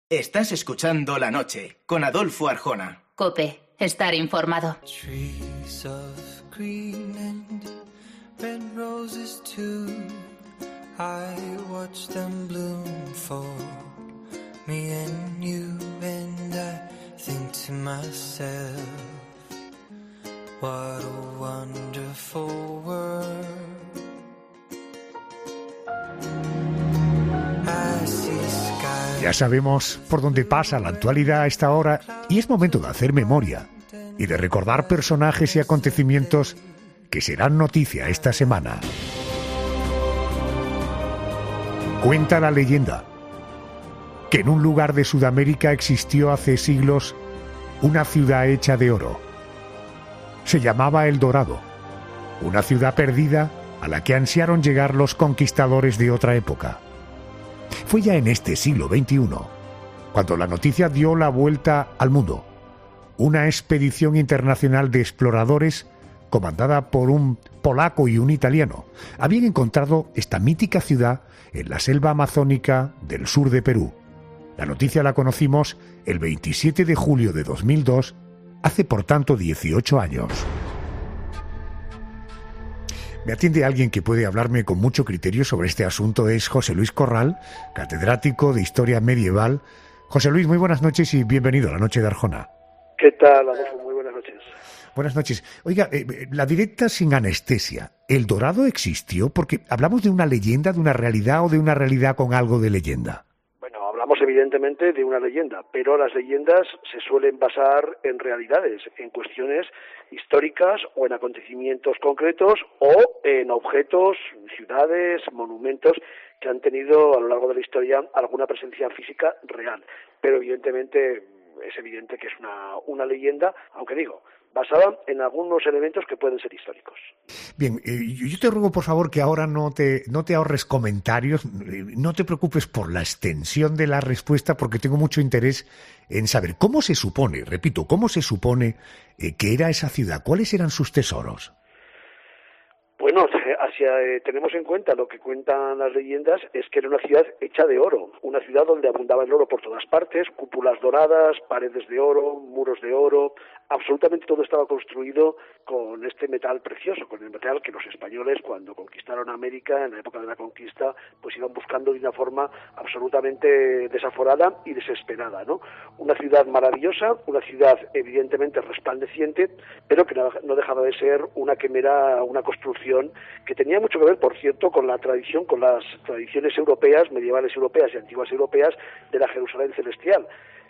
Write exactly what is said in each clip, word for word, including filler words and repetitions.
Estás escuchando La Noche con Adolfo Arjona. COPE. Estar informado. Trees of green and red roses too. I watch them bloom for me and you, and I think to myself, what a wonderful world. I see skies. Ya sabemos por dónde pasa la actualidad a esta hora y es momento de hacer memoria y de recordar personajes y acontecimientos que serán noticia esta semana. Cuenta la leyenda que en un lugar de Sudamérica existió hace siglos una ciudad hecha de oro. Se llamaba El Dorado, una ciudad perdida a la que ansiaron llegar los conquistadores de otra época. Fue ya en este siglo veintiuno cuando la noticia dio la vuelta al mundo. Una expedición internacional de exploradores, comandada por un polaco y un italiano, habían encontrado esta mítica ciudad en la selva amazónica del sur de Perú. La noticia la conocimos el veintisiete de julio de dos mil dos, hace por tanto dieciocho años. Me atiende alguien que puede hablarme con mucho criterio sobre este asunto. Es José Luis Corral, catedrático de Historia Medieval. José Luis, muy buenas noches y bienvenido a La Noche de Arjona. ¿Qué tal, Adolfo? Muy buenas noches. Buenas noches. Oiga, eh, la directa sin anestesia. ¿El Dorado existió? Porque hablamos de una leyenda, de una realidad o de una realidad con algo de leyenda. Bueno, hablamos evidentemente de una leyenda, pero las leyendas se suelen basar en realidades, en cuestiones históricas o en acontecimientos concretos o en objetos, ciudades, monumentos que han tenido a lo largo de la historia alguna presencia física real. Pero evidentemente es evidente que es una, una leyenda, aunque digo, basada en algunos elementos que pueden ser históricos. Bien, eh, yo te ruego por favor que ahora no te, no te ahorres comentarios, eh, no te preocupes por la extensión de la respuesta porque tengo mucho interés en saber cómo se supone, repito, cómo se supone eh, que era esa ciudad, cuáles eran sus tesoros. Bueno, hacia, eh, tenemos en cuenta lo que cuentan las leyendas, es que era una ciudad hecha de oro, una ciudad donde abundaba el oro por todas partes, cúpulas doradas, paredes de oro, muros de oro, absolutamente todo estaba construido con este metal precioso, con el metal que los españoles cuando conquistaron América, en la época de la conquista, pues iban buscando de una forma absolutamente desaforada y desesperada, ¿no? Una ciudad maravillosa, una ciudad evidentemente resplandeciente, pero que no dejaba de ser una quimera, una construcción que tenía mucho que ver, por cierto, con la tradición, con las tradiciones europeas, medievales europeas y antiguas europeas de la Jerusalén celestial.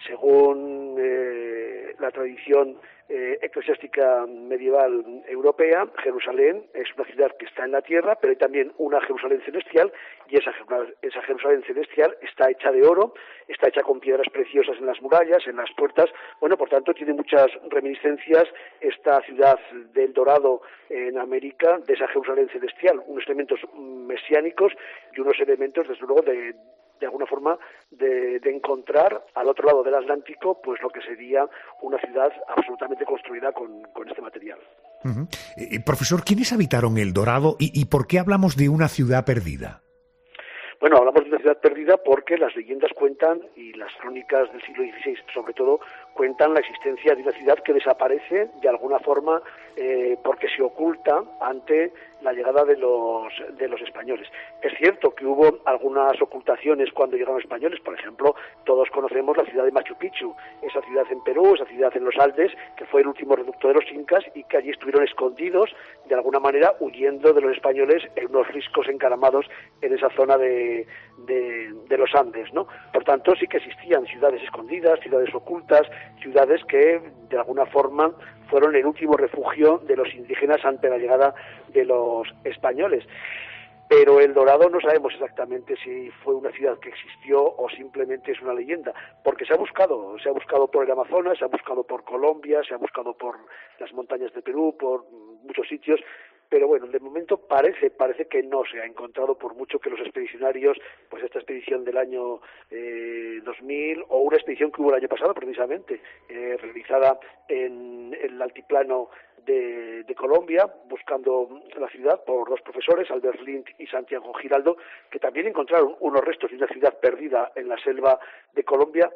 Según eh, la tradición eh, eclesiástica medieval europea, Jerusalén es una ciudad que está en la tierra, pero hay también una Jerusalén celestial, y esa, esa Jerusalén celestial está hecha de oro, está hecha con piedras preciosas en las murallas, en las puertas. Bueno, por tanto, tiene muchas reminiscencias esta ciudad del Dorado en América, de esa Jerusalén celestial, unos elementos mesiánicos y unos elementos, desde luego, de de alguna forma de, de encontrar al otro lado del Atlántico pues lo que sería una ciudad absolutamente construida con, con este material. Uh-huh. Eh, profesor, ¿quiénes habitaron El Dorado y, y por qué hablamos de una ciudad perdida? Bueno, hablamos de una ciudad perdida porque las leyendas cuentan, y las crónicas del siglo dieciséis sobre todo, cuentan la existencia de una ciudad que desaparece de alguna forma eh, porque se oculta ante la llegada de los de los españoles. Es cierto que hubo algunas ocultaciones cuando llegaron los españoles, por ejemplo, todos conocemos la ciudad de Machu Picchu, esa ciudad en Perú, esa ciudad en los Andes, que fue el último reducto de los incas y que allí estuvieron escondidos, de alguna manera huyendo de los españoles en unos riscos encaramados en esa zona de, de, de los Andes, ¿no? Por tanto, sí que existían ciudades escondidas, ciudades ocultas, ciudades que de alguna forma fueron el último refugio de los indígenas ante la llegada de los españoles. Pero El Dorado no sabemos exactamente si fue una ciudad que existió o simplemente es una leyenda, porque se ha buscado, se ha buscado por el Amazonas, se ha buscado por Colombia, se ha buscado por las montañas de Perú, por muchos sitios, pero bueno, de momento parece parece que no se ha encontrado, por mucho que los expedicionarios, pues esta expedición del año eh, dos mil, o una expedición que hubo el año pasado precisamente, eh, realizada en, en el altiplano de, de Colombia, buscando la ciudad por dos profesores, Albert Lind y Santiago Giraldo, que también encontraron unos restos de una ciudad perdida en la selva de Colombia,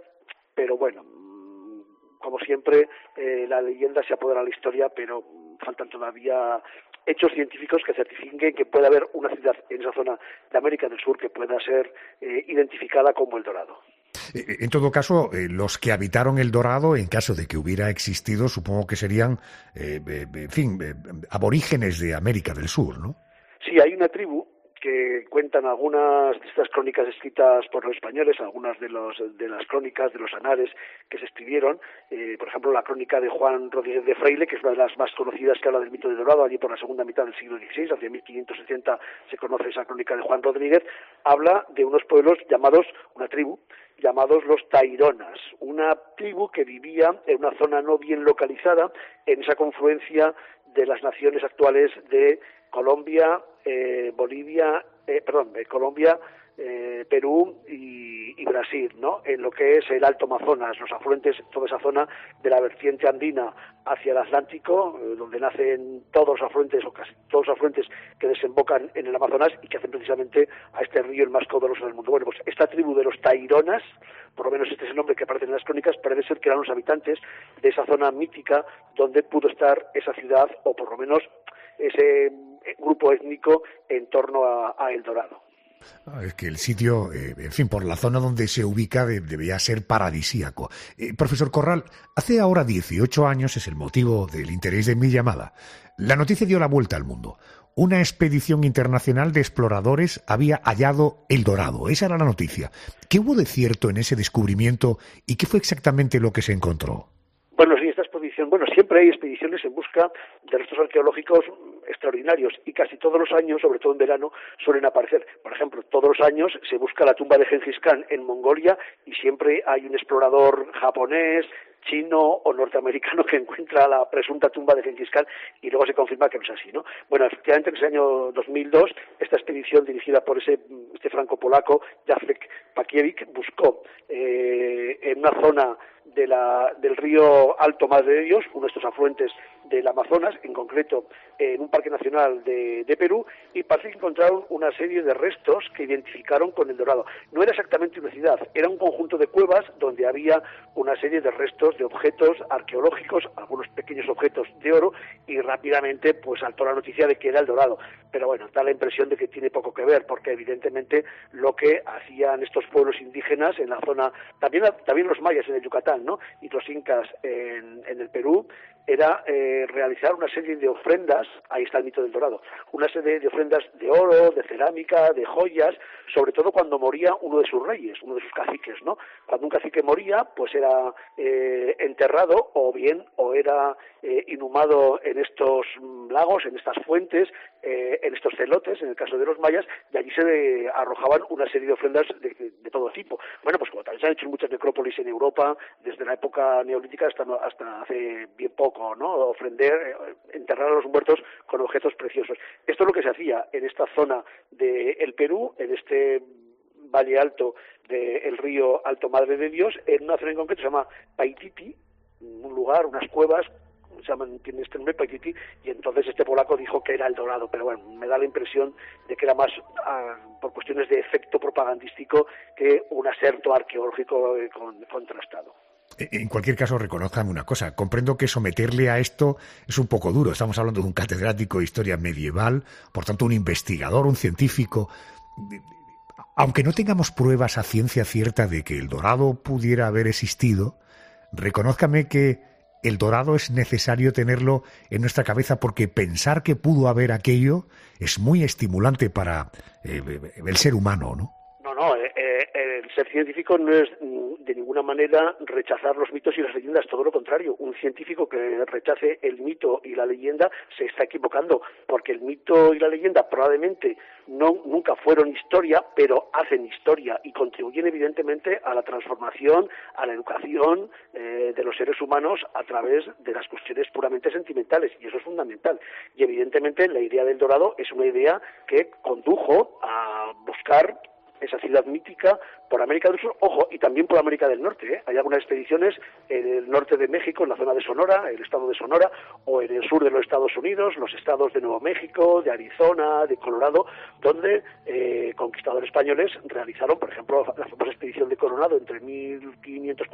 pero bueno, como siempre, eh, la leyenda se apodera de la historia, pero faltan todavía hechos científicos que certifiquen que puede haber una ciudad en esa zona de América del Sur que pueda ser eh, identificada como El Dorado. En todo caso, eh, los que habitaron El Dorado, en caso de que hubiera existido, supongo que serían, eh, eh, en fin, eh, aborígenes de América del Sur, ¿no? Sí, hay una tribu que cuentan algunas de estas crónicas escritas por los españoles, algunas de los de las crónicas, de los anales que se escribieron, eh, por ejemplo la crónica de Juan Rodríguez de Fraile, que es una de las más conocidas, que habla del mito de Dorado, allí por la segunda mitad del siglo dieciséis, hacia mil quinientos setenta se conoce esa crónica de Juan Rodríguez, habla de unos pueblos llamados, una tribu, llamados los Taironas, una tribu que vivía en una zona no bien localizada, en esa confluencia de las naciones actuales de Colombia, eh, Bolivia, eh, perdón, eh, Colombia, eh, Perú y, y Brasil, ¿no? En lo que es el Alto Amazonas, los afluentes, toda esa zona de la vertiente andina hacia el Atlántico, eh, donde nacen todos los afluentes o casi todos los afluentes que desembocan en el Amazonas y que hacen precisamente a este río el más caudaloso del mundo. Bueno, pues esta tribu de los Taironas, por lo menos este es el nombre que aparece en las crónicas, parece ser que eran los habitantes de esa zona mítica donde pudo estar esa ciudad, o por lo menos ese grupo étnico en torno a, a El Dorado. Ah, es que el sitio, eh, en fin, por la zona donde se ubica de, debía ser paradisíaco. Eh, profesor Corral, hace ahora dieciocho años, es el motivo del interés de mi llamada, la noticia dio la vuelta al mundo. Una expedición internacional de exploradores había hallado El Dorado. Esa era la noticia. ¿Qué hubo de cierto en ese descubrimiento y qué fue exactamente lo que se encontró? Bueno, sí, esta expedición, bueno, siempre hay expediciones en busca de restos arqueológicos extraordinarios y casi todos los años, sobre todo en verano, suelen aparecer. Por ejemplo, todos los años se busca la tumba de Gengis Khan en Mongolia y siempre hay un explorador japonés, chino o norteamericano que encuentra la presunta tumba de Gengis Khan y luego se confirma que no es así, ¿no? Bueno, efectivamente en ese año dos mil dos esta expedición dirigida por ese este franco-polaco Jacek Pakiewicz buscó eh, en una zona de la, del río Alto Madre de Dios, uno de estos afluentes del Amazonas, en concreto en un parque nacional de, de Perú, y parece que encontraron una serie de restos que identificaron con El Dorado. No era exactamente una ciudad, era un conjunto de cuevas donde había una serie de restos de objetos arqueológicos, algunos pequeños objetos de oro, y rápidamente pues saltó la noticia de que era El Dorado. Pero bueno, da la impresión de que tiene poco que ver, porque evidentemente lo que hacían estos pueblos indígenas en la zona, también, también los mayas en el Yucatán, ¿no? Y los incas en, en el Perú, era eh, realizar una serie de ofrendas, ahí está el mito del Dorado, una serie de ofrendas de oro, de cerámica, de joyas, sobre todo cuando moría uno de sus reyes, uno de sus caciques, ¿no? Cuando un cacique moría, pues era eh, enterrado, o bien, o era eh, inhumado en estos lagos, en estas fuentes, eh, en estos celotes, en el caso de los mayas, y allí se arrojaban una serie de ofrendas de, de, de todo tipo. Bueno, pues como también se han hecho muchas necrópolis en Europa, desde la época neolítica hasta, hasta hace bien poco, ¿no? Ofrender, enterrar a los muertos con objetos preciosos. Esto es lo que se hacía en esta zona del Perú, en este valle alto del río Alto Madre de Dios, en una zona en concreto que se llama Paititi, un lugar, unas cuevas, se llaman, tiene este nombre, Paititi, y entonces este polaco dijo que era El Dorado, pero bueno, me da la impresión de que era más ah, por cuestiones de efecto propagandístico que un aserto arqueológico eh, con, contrastado. En cualquier caso, reconózcame una cosa. Comprendo que someterle a esto es un poco duro. Estamos hablando de un catedrático de historia medieval, por tanto, un investigador, un científico. Aunque no tengamos pruebas a ciencia cierta de que El Dorado pudiera haber existido, reconózcame que El Dorado es necesario tenerlo en nuestra cabeza porque pensar que pudo haber aquello es muy estimulante para eh, el ser humano, ¿no? No, no, eh, eh, el ser científico no es de ninguna manera rechazar los mitos y las leyendas, todo lo contrario. Un científico que rechace el mito y la leyenda se está equivocando, porque el mito y la leyenda probablemente no nunca fueron historia, pero hacen historia y contribuyen evidentemente a la transformación, a la educación eh, de los seres humanos a través de las cuestiones puramente sentimentales, y eso es fundamental. Y evidentemente la idea del Dorado es una idea que condujo a buscar esa ciudad mítica por América del Sur, ojo, y también por América del Norte, ¿eh? Hay algunas expediciones en el norte de México, en la zona de Sonora, el estado de Sonora, o en el sur de los Estados Unidos, los estados de Nuevo México, de Arizona, de Colorado, donde eh, conquistadores españoles realizaron, por ejemplo, la famosa expedición de Coronado entre mil quinientos cuarenta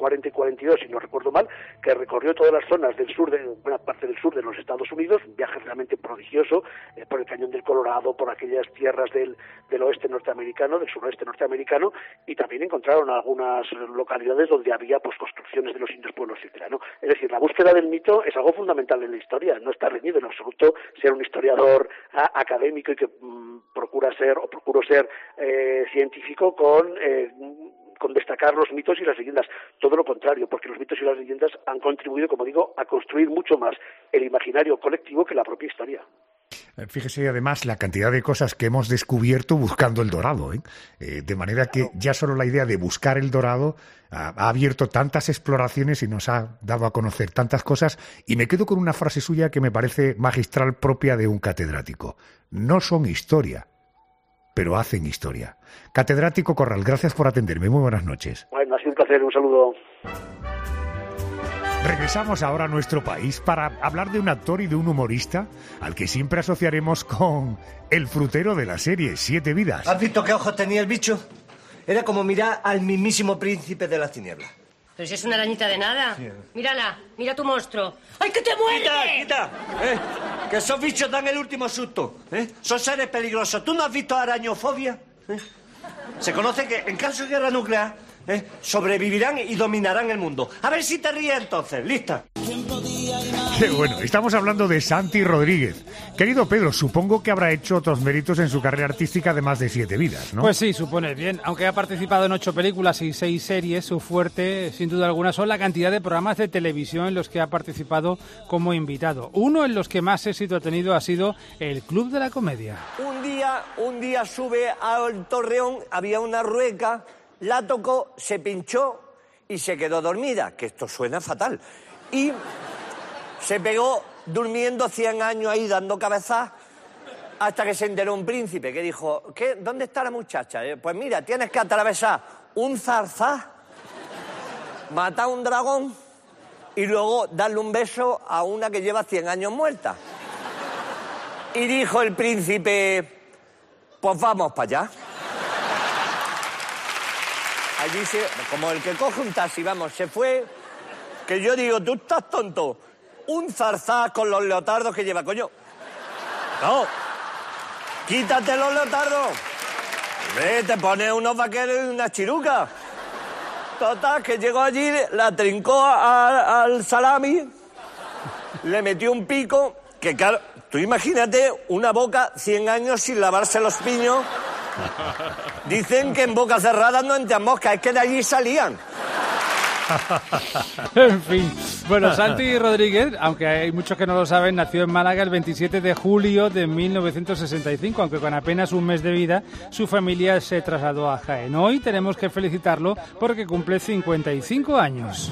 cuarenta y cuarenta y dos, si no recuerdo mal, que recorrió todas las zonas del sur, de buena parte del sur de los Estados Unidos, un viaje realmente prodigioso, eh, por el Cañón del Colorado, por aquellas tierras del, del oeste norteamericano, del suroeste norteamericano, y también encontraron algunas localidades donde había pues construcciones de los indios pueblos, etcétera, ¿no? Es decir, la búsqueda del mito es algo fundamental en la historia, no está reñido en absoluto ser un historiador a, académico y que mmm, procura ser o procuro ser eh, científico con eh, con destacar los mitos y las leyendas, todo lo contrario, porque los mitos y las leyendas han contribuido, como digo, a construir mucho más el imaginario colectivo que la propia historia. Fíjese además la cantidad de cosas que hemos descubierto buscando el dorado, ¿eh? Eh, de manera que ya solo la idea de buscar el dorado ha, ha abierto tantas exploraciones y nos ha dado a conocer tantas cosas, y me quedo con una frase suya que me parece magistral, propia de un catedrático: no son historia, pero hacen historia. Catedrático Corral, gracias por atenderme, muy buenas noches. Bueno, ha sido un placer, un saludo. Regresamos ahora a nuestro país para hablar de un actor y de un humorista al que siempre asociaremos con el frutero de la serie Siete Vidas. ¿Has visto qué ojos tenía el bicho? Era como mirar al mismísimo príncipe de la tiniebla. Pero si es una arañita de nada. Sí. Mírala, mira tu monstruo. ¡Ay, que te muerde! ¡Quita, quita! ¿Eh? Que esos bichos dan el último susto. ¿Eh? Son seres peligrosos. ¿Tú no has visto arañofobia? ¿Eh? Se conoce que en caso de guerra nuclear, ¿eh?, sobrevivirán y dominarán el mundo. A ver si te ríes entonces. ¿Lista? Qué bueno, estamos hablando de Santi Rodríguez. Querido Pedro, supongo que habrá hecho otros méritos en su carrera artística de más de siete vidas, ¿no? Pues sí, supone bien. Aunque ha participado en ocho películas y seis series, su fuerte, sin duda alguna, son la cantidad de programas de televisión en los que ha participado como invitado. Uno en los que más éxito ha tenido ha sido el Club de la Comedia. Un día, un día sube al Torreón, había una rueca, la tocó, se pinchó y se quedó dormida, que esto suena fatal. Y se pegó durmiendo cien años ahí dando cabezas hasta que se enteró un príncipe que dijo: ¿Qué? ¿Dónde está la muchacha? Pues mira, tienes que atravesar un zarzá, matar a un dragón y luego darle un beso a una que lleva cien años muerta. Y dijo el príncipe: pues vamos para allá. Allí se, como el que coge un taxi, vamos, se fue, que yo digo, tú estás tonto, un zarzá con los leotardos que lleva, coño. No, quítate los leotardos, ve, te pones unos vaqueros y una chiruca. Total, que llegó allí, la trincó a, al salami, le metió un pico, que claro, tú imagínate una boca cien años sin lavarse los piños. Dicen que en boca cerrada no entran moscas, es que de allí salían. En fin, bueno, Santi Rodríguez, aunque hay muchos que no lo saben, nació en Málaga el veintisiete de julio de mil novecientos sesenta y cinco, aunque con apenas un mes de vida su familia se trasladó a Jaén. Hoy tenemos que felicitarlo porque cumple cincuenta y cinco años.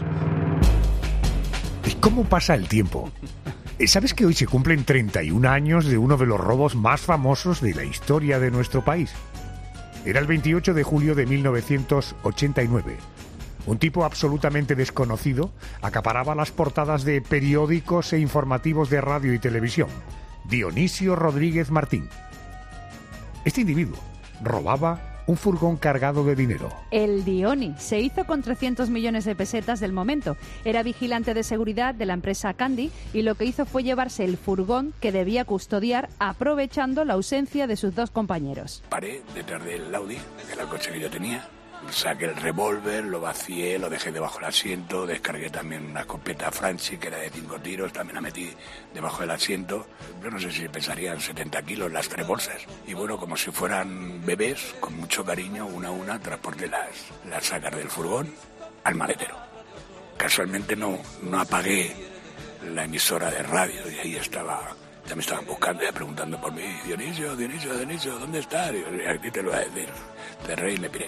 ¿Y cómo pasa el tiempo? ¿Sabes que hoy se cumplen treinta y un años de uno de los robos más famosos de la historia de nuestro país? Era el veintiocho de julio de mil novecientos ochenta y nueve. Un tipo absolutamente desconocido acaparaba las portadas de periódicos e informativos de radio y televisión. Dionisio Rodríguez Martín. Este individuo robaba un furgón cargado de dinero. El Dioni se hizo con trescientos millones de pesetas del momento. Era vigilante de seguridad de la empresa Candy y lo que hizo fue llevarse el furgón que debía custodiar aprovechando la ausencia de sus dos compañeros. Paré detrás del Audi, que era el coche que yo tenía. Saqué el revólver, lo vacié, lo dejé debajo del asiento, descargué también una escopeta Franchi, que era de cinco tiros, también la metí debajo del asiento. Yo no sé si pesarían setenta kilos las tres bolsas. Y bueno, como si fueran bebés, con mucho cariño, una a una, transporté las, las sacas del furgón al maletero. Casualmente no, no apagué la emisora de radio y ahí estaba... Ya me estaban buscando, ya preguntando por mí. Dionisio, Dionisio, Dionisio, ¿dónde está? Y a ti te lo voy a decir. Cerré y me piré.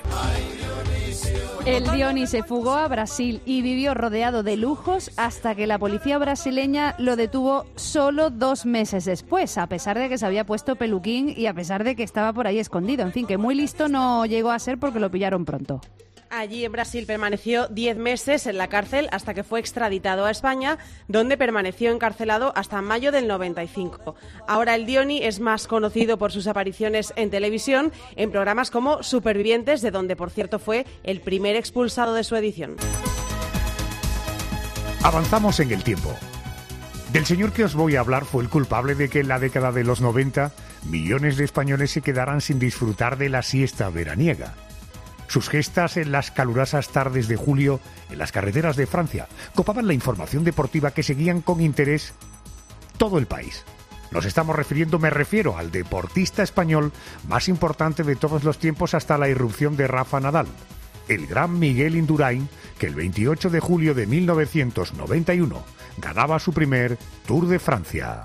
El Dioni se fugó a Brasil y vivió rodeado de lujos hasta que la policía brasileña lo detuvo solo dos meses después, a pesar de que se había puesto peluquín y a pesar de que estaba por ahí escondido. En fin, que muy listo no llegó a ser porque lo pillaron pronto. Allí en Brasil permaneció diez meses en la cárcel hasta que fue extraditado a España, donde permaneció encarcelado hasta mayo del noventa y cinco. Ahora el Dioni es más conocido por sus apariciones en televisión, en programas como Supervivientes, de donde por cierto fue el primer expulsado de su edición. Avanzamos en el tiempo. Del señor que os voy a hablar fue el culpable de que en la década de los noventa millones de españoles se quedaran sin disfrutar de la siesta veraniega. Sus gestas en las calurosas tardes de julio en las carreteras de Francia copaban la información deportiva que seguían con interés todo el país. Nos estamos refiriendo, me refiero al deportista español más importante de todos los tiempos hasta la irrupción de Rafa Nadal, el gran Miguel Indurain, que el veintiocho de julio de mil novecientos noventa y uno ganaba su primer Tour de Francia.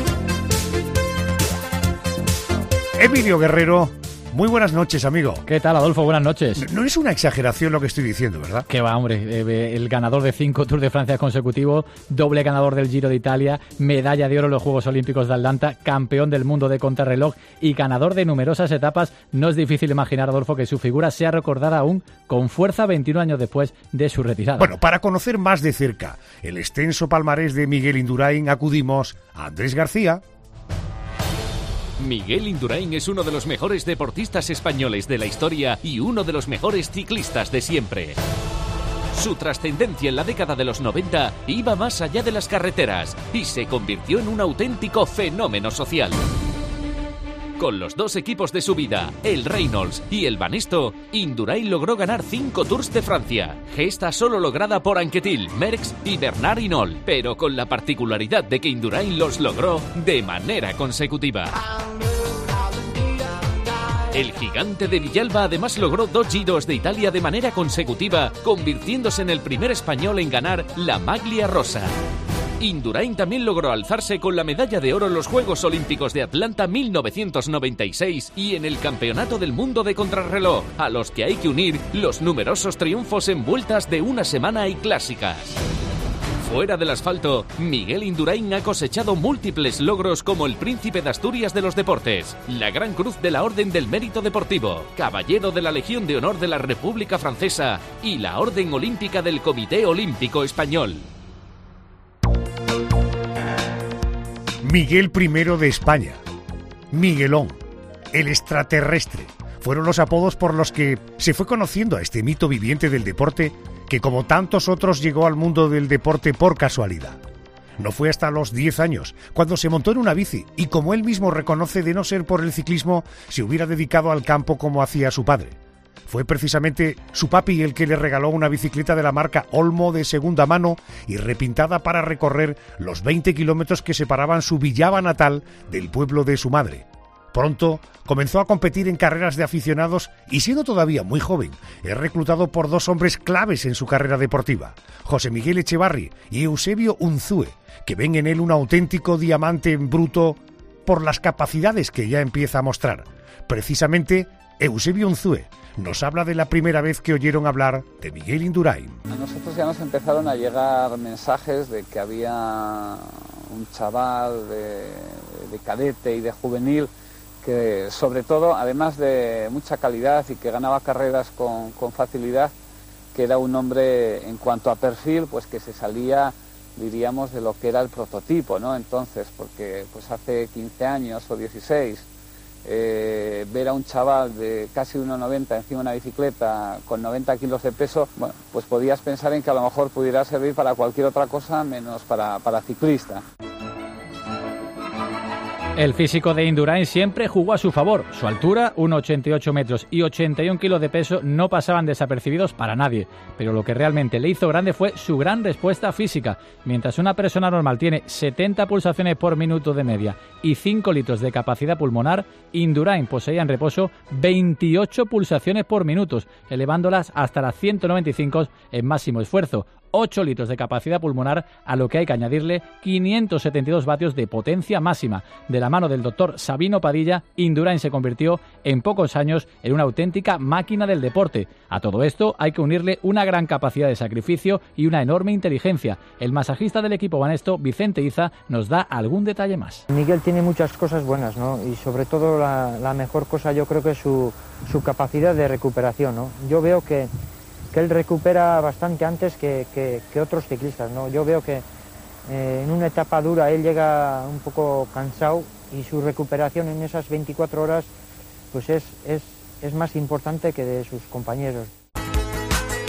Emilio Guerrero, muy buenas noches, amigo. ¿Qué tal, Adolfo? Buenas noches. No es una exageración lo que estoy diciendo, ¿verdad? Que va, hombre. Eh, el ganador de cinco Tours de Francia consecutivos, doble ganador del Giro de Italia, medalla de oro en los Juegos Olímpicos de Atlanta, campeón del mundo de contrarreloj y ganador de numerosas etapas. No es difícil imaginar, Adolfo, que su figura sea recordada aún con fuerza veintiún años después de su retirada. Bueno, para conocer más de cerca el extenso palmarés de Miguel Indurain, acudimos a Andrés García. Miguel Indurain es uno de los mejores deportistas españoles de la historia y uno de los mejores ciclistas de siempre. Su trascendencia en la década de los noventa iba más allá de las carreteras y se convirtió en un auténtico fenómeno social. Con los dos equipos de su vida, el Reynolds y el Banesto, Indurain logró ganar cinco Tours de Francia, gesta solo lograda por Anquetil, Merckx y Bernard Hinault, pero con la particularidad de que Indurain los logró de manera consecutiva. El gigante de Villalba además logró dos Giros de Italia de manera consecutiva, convirtiéndose en el primer español en ganar la Maglia Rosa. Indurain también logró alzarse con la medalla de oro en los Juegos Olímpicos de Atlanta mil novecientos noventa y seis y en el Campeonato del Mundo de Contrarreloj, a los que hay que unir los numerosos triunfos en vueltas de una semana y clásicas. Fuera del asfalto, Miguel Indurain ha cosechado múltiples logros como el Príncipe de Asturias de los Deportes, la Gran Cruz de la Orden del Mérito Deportivo, Caballero de la Legión de Honor de la República Francesa y la Orden Olímpica del Comité Olímpico Español. Miguel I de España, Miguelón, el extraterrestre, fueron los apodos por los que se fue conociendo a este mito viviente del deporte que, como tantos otros, llegó al mundo del deporte por casualidad. No fue hasta los diez años, cuando se montó en una bici, y como él mismo reconoce, de no ser por el ciclismo, se hubiera dedicado al campo como hacía su padre. Fue precisamente su papi el que le regaló una bicicleta de la marca Olmo de segunda mano y repintada para recorrer los veinte kilómetros que separaban su Villaba natal del pueblo de su madre. Pronto comenzó a competir en carreras de aficionados y, siendo todavía muy joven, es reclutado por dos hombres claves en su carrera deportiva, José Miguel Echevarri y Eusebio Unzúe, que ven en él un auténtico diamante en bruto por las capacidades que ya empieza a mostrar. Precisamente, Eusebio Unzúe nos habla de la primera vez que oyeron hablar de Miguel Indurain. A nosotros ya nos empezaron a llegar mensajes de que había un chaval de, de cadete y de juvenil que, sobre todo, además de mucha calidad y que ganaba carreras con, con facilidad, que era un hombre, en cuanto a perfil, pues que se salía, diríamos, de lo que era el prototipo, ¿no? Entonces, porque pues hace quince años o dieciséis, Eh, ver a un chaval de casi uno noventa encima de una bicicleta con noventa kilos de peso, bueno, pues podías pensar en que a lo mejor pudiera servir para cualquier otra cosa menos para, para ciclista. El físico de Indurain siempre jugó a su favor. Su altura, uno ochenta y ocho metros y ochenta y un kilos de peso, no pasaban desapercibidos para nadie. Pero lo que realmente le hizo grande fue su gran respuesta física. Mientras una persona normal tiene setenta pulsaciones por minuto de media y cinco litros de capacidad pulmonar, Indurain poseía en reposo veintiocho pulsaciones por minuto, elevándolas hasta las ciento noventa y cinco en máximo esfuerzo. ocho litros de capacidad pulmonar, a lo que hay que añadirle quinientos setenta y dos vatios de potencia máxima. De la mano del doctor Sabino Padilla, Indurain se convirtió en pocos años en una auténtica máquina del deporte. A todo esto hay que unirle una gran capacidad de sacrificio y una enorme inteligencia. El masajista del equipo Banesto, Vicente Iza, nos da algún detalle más. Miguel tiene muchas cosas buenas, ¿no? Y sobre todo la, la mejor cosa yo creo que es su, su capacidad de recuperación, ¿no? Yo veo que que él recupera bastante antes que, que, que otros ciclistas, ¿no? Yo veo que eh, en una etapa dura él llega un poco cansado y su recuperación en esas veinticuatro horas pues es, es, es más importante que de sus compañeros.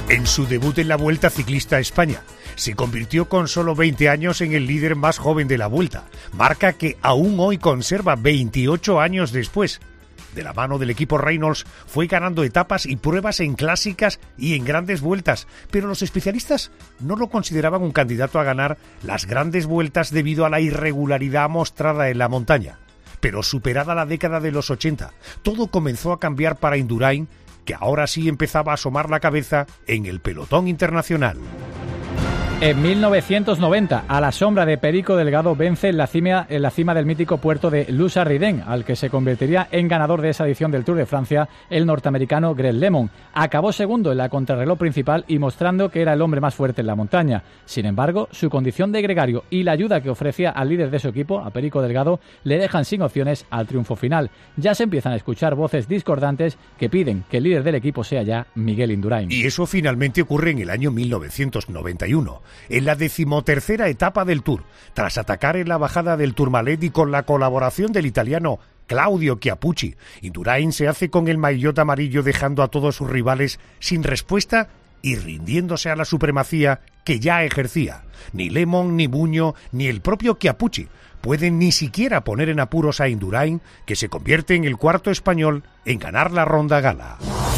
En su debut en la Vuelta Ciclista a España, se convirtió con solo veinte años en el líder más joven de la Vuelta, marca que aún hoy conserva veintiocho años después. De la mano del equipo Reynolds fue ganando etapas y pruebas en clásicas y en grandes vueltas, pero los especialistas no lo consideraban un candidato a ganar las grandes vueltas debido a la irregularidad mostrada en la montaña. Pero superada la década de los ochenta, todo comenzó a cambiar para Indurain, que ahora sí empezaba a asomar la cabeza en el pelotón internacional. En mil novecientos noventa, a la sombra de Perico Delgado, vence en la cima, en la cima del mítico puerto de Luz-Arridén, al que se convertiría en ganador de esa edición del Tour de Francia, el norteamericano Greg LeMond. Acabó segundo en la contrarreloj principal y mostrando que era el hombre más fuerte en la montaña. Sin embargo, su condición de gregario y la ayuda que ofrecía al líder de su equipo, a Perico Delgado, le dejan sin opciones al triunfo final. Ya se empiezan a escuchar voces discordantes que piden que el líder del equipo sea ya Miguel Indurain. Y eso finalmente ocurre en el año mil novecientos noventa y uno. En la decimotercera etapa del Tour, tras atacar en la bajada del Tourmalet y con la colaboración del italiano Claudio Chiappucci, Indurain se hace con el maillot amarillo dejando a todos sus rivales sin respuesta y rindiéndose a la supremacía que ya ejercía. Ni LeMond, ni Buño, ni el propio Chiappucci pueden ni siquiera poner en apuros a Indurain, que se convierte en el cuarto español en ganar la Ronda Gala.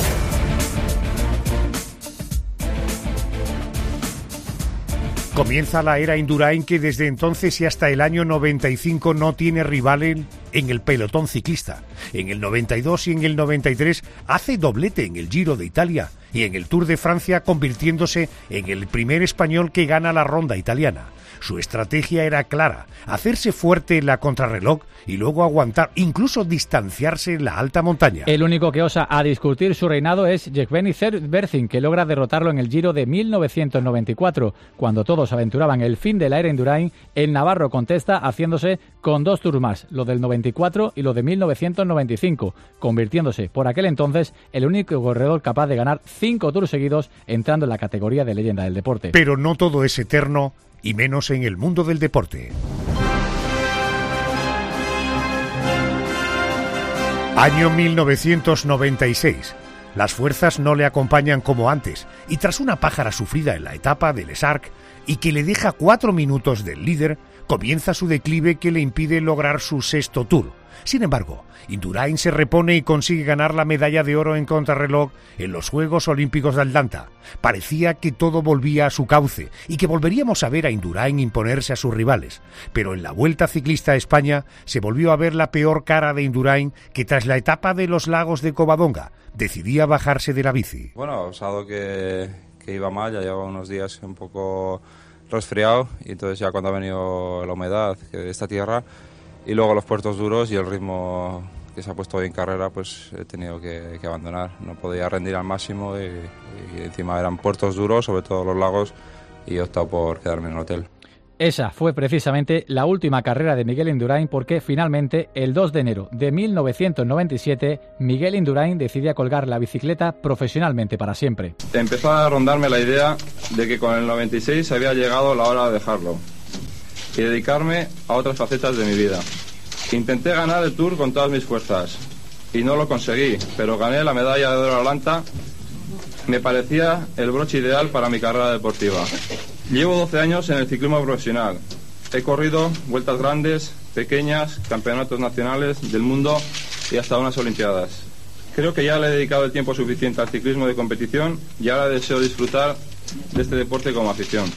Comienza la era Indurain, que desde entonces y hasta el año noventa y cinco no tiene rival en, en el pelotón ciclista. En el noventa y dos y en el noventa y tres hace doblete en el Giro de Italia y en el Tour de Francia, convirtiéndose en el primer español que gana la ronda italiana. Su estrategia era clara: hacerse fuerte en la contrarreloj y luego aguantar, incluso distanciarse en la alta montaña. El único que osa a discutir su reinado es Yevgeny Berzin, que logra derrotarlo en el Giro de mil novecientos noventa y cuatro. Cuando todos aventuraban el fin de la era Indurain, el navarro contesta haciéndose con dos tours más, lo del noventa y cuatro y lo de mil novecientos noventa y cinco, convirtiéndose por aquel entonces el único corredor capaz de ganar cinco tours seguidos, entrando en la categoría de leyenda del deporte. Pero no todo es eterno, y menos en el mundo del deporte. Año mil novecientos noventa y seis. Las fuerzas no le acompañan como antes, y tras una pájara sufrida en la etapa del Les Arcs y que le deja cuatro minutos del líder, comienza su declive que le impide lograr su sexto Tour. Sin embargo, Indurain se repone y consigue ganar la medalla de oro en contrarreloj en los Juegos Olímpicos de Atlanta. Parecía que todo volvía a su cauce y que volveríamos a ver a Indurain imponerse a sus rivales. Pero en la Vuelta Ciclista a España se volvió a ver la peor cara de Indurain, que tras la etapa de los lagos de Covadonga decidía bajarse de la bici. Bueno, sábado que, que iba mal, ya llevaba unos días un poco resfriado, y entonces ya cuando ha venido la humedad de esta tierra y luego los puertos duros y el ritmo que se ha puesto hoy en carrera, pues he tenido que, que abandonar. No podía rendir al máximo y, y encima eran puertos duros, sobre todo los lagos, y he optado por quedarme en el hotel. Esa fue precisamente la última carrera de Miguel Indurain, porque finalmente, el dos de enero de mil novecientos noventa y siete, Miguel Indurain decidía colgar la bicicleta profesionalmente para siempre. Empezó a rondarme la idea de que con el noventa y seis había llegado la hora de dejarlo y dedicarme a otras facetas de mi vida. Intenté ganar el Tour con todas mis fuerzas y no lo conseguí, pero gané la medalla de oro a Atlanta. Me parecía el broche ideal para mi carrera deportiva. Llevo doce años en el ciclismo profesional. He corrido vueltas grandes, pequeñas, campeonatos nacionales, del mundo y hasta unas olimpiadas. Creo que ya le he dedicado el tiempo suficiente al ciclismo de competición y ahora deseo disfrutar de este deporte como afición.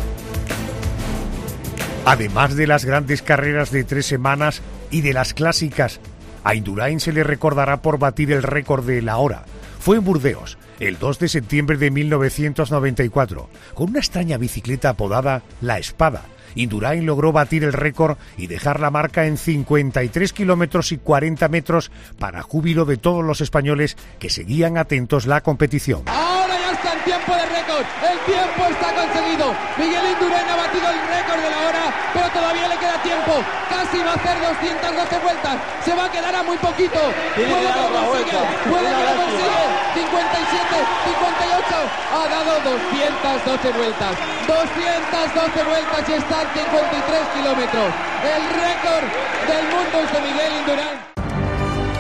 Además de las grandes carreras de tres semanas y de las clásicas, a Indurain se le recordará por batir el récord de la hora. Fue en Burdeos, el dos de septiembre de mil novecientos noventa y cuatro, con una extraña bicicleta apodada La Espada. Indurain logró batir el récord y dejar la marca en cincuenta y tres kilómetros y cuarenta metros, para júbilo de todos los españoles que seguían atentos la competición. Ahora ya está el tiempo de récord, el tiempo está conseguido. Miguel Indurain ha batido el récord de la hora, pero todavía le queda tiempo. Casi va a hacer doscientas doce vueltas, se va a quedar a muy poquito. Puede que lo consigue, puede que lo consigue. cincuenta y siete, cincuenta y ocho, ha dado doscientas doce vueltas. doscientas doce vueltas y está en cincuenta y tres kilómetros. El récord del mundo es de Miguel Indurain.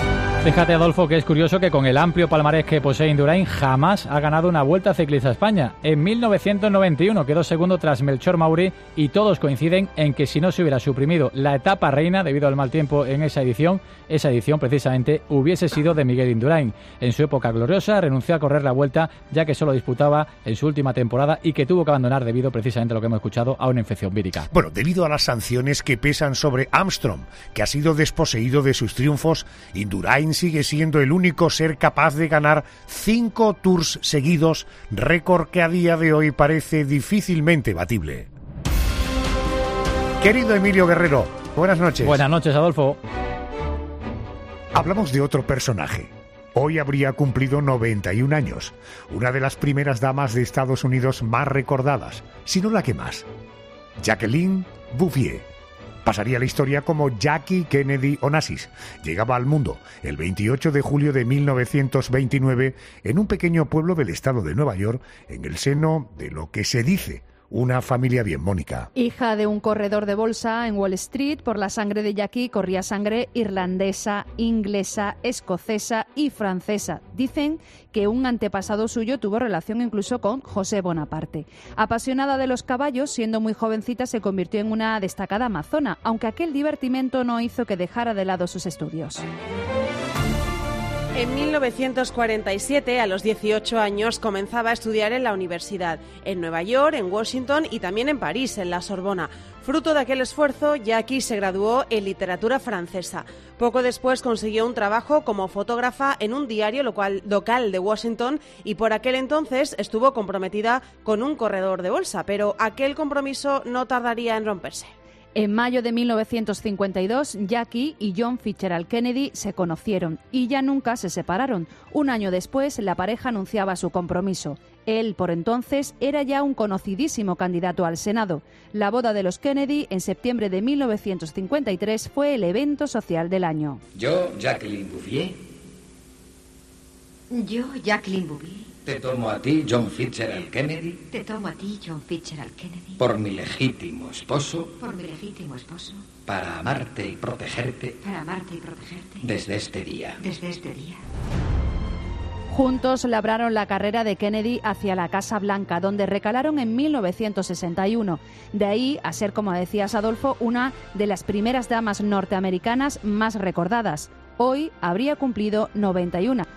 Fíjate, Adolfo, que es curioso que con el amplio palmarés que posee Indurain jamás ha ganado una Vuelta Ciclista a España. En mil novecientos noventa y uno quedó segundo tras Melchor Mauri y todos coinciden en que si no se hubiera suprimido la etapa reina debido al mal tiempo en esa edición, esa edición precisamente hubiese sido de Miguel Indurain. En su época gloriosa renunció a correr la Vuelta ya que solo disputaba en su última temporada y que tuvo que abandonar debido precisamente a lo que hemos escuchado, a una infección vírica. Bueno, debido a las sanciones que pesan sobre Armstrong, que ha sido desposeído de sus triunfos, Indurain sigue siendo el único ser capaz de ganar cinco Tours seguidos, récord que a día de hoy parece difícilmente batible. Querido Emilio Guerrero, buenas noches. Buenas noches, Adolfo. Hablamos de otro personaje. Hoy habría cumplido noventa y un años, una de las primeras damas de Estados Unidos más recordadas, si no la que más. Jacqueline Bouvier. Pasaría la historia como Jackie Kennedy Onassis. Llegaba al mundo el veintiocho de julio de mil novecientos veintinueve en un pequeño pueblo del estado de Nueva York, en el seno de lo que se dice una familia bien mónica. Hija de un corredor de bolsa en Wall Street, por la sangre de Jackie corría sangre irlandesa, inglesa, escocesa y francesa. Dicen que un antepasado suyo tuvo relación incluso con José Bonaparte. Apasionada de los caballos, siendo muy jovencita se convirtió en una destacada amazona, aunque aquel divertimento no hizo que dejara de lado sus estudios. En mil novecientos cuarenta y siete, a los dieciocho años, comenzaba a estudiar en la universidad, en Nueva York, en Washington y también en París, en la Sorbona. Fruto de aquel esfuerzo, Jackie se graduó en literatura francesa. Poco después consiguió un trabajo como fotógrafa en un diario local, local de Washington y por aquel entonces estuvo comprometida con un corredor de bolsa, pero aquel compromiso no tardaría en romperse. En mayo de mil novecientos cincuenta y dos, Jackie y John Fitzgerald Kennedy se conocieron y ya nunca se separaron. Un año después, la pareja anunciaba su compromiso. Él, por entonces, era ya un conocidísimo candidato al Senado. La boda de los Kennedy, en septiembre de mil novecientos cincuenta y tres, fue el evento social del año. Yo, Jacqueline Bouvier. Yo, Jacqueline Bouvier. Te tomo a ti, John Fitzgerald Kennedy. Te tomo a ti, John Fitzgerald Kennedy. Por mi legítimo esposo. Por mi legítimo esposo. Para amarte y protegerte. Para amarte y protegerte. Desde este día. Desde este día. Juntos labraron la carrera de Kennedy hacia la Casa Blanca, donde recalaron en mil novecientos sesenta y uno. De ahí a ser, como decías, Adolfo, una de las primeras damas norteamericanas más recordadas. Hoy habría cumplido noventa y uno.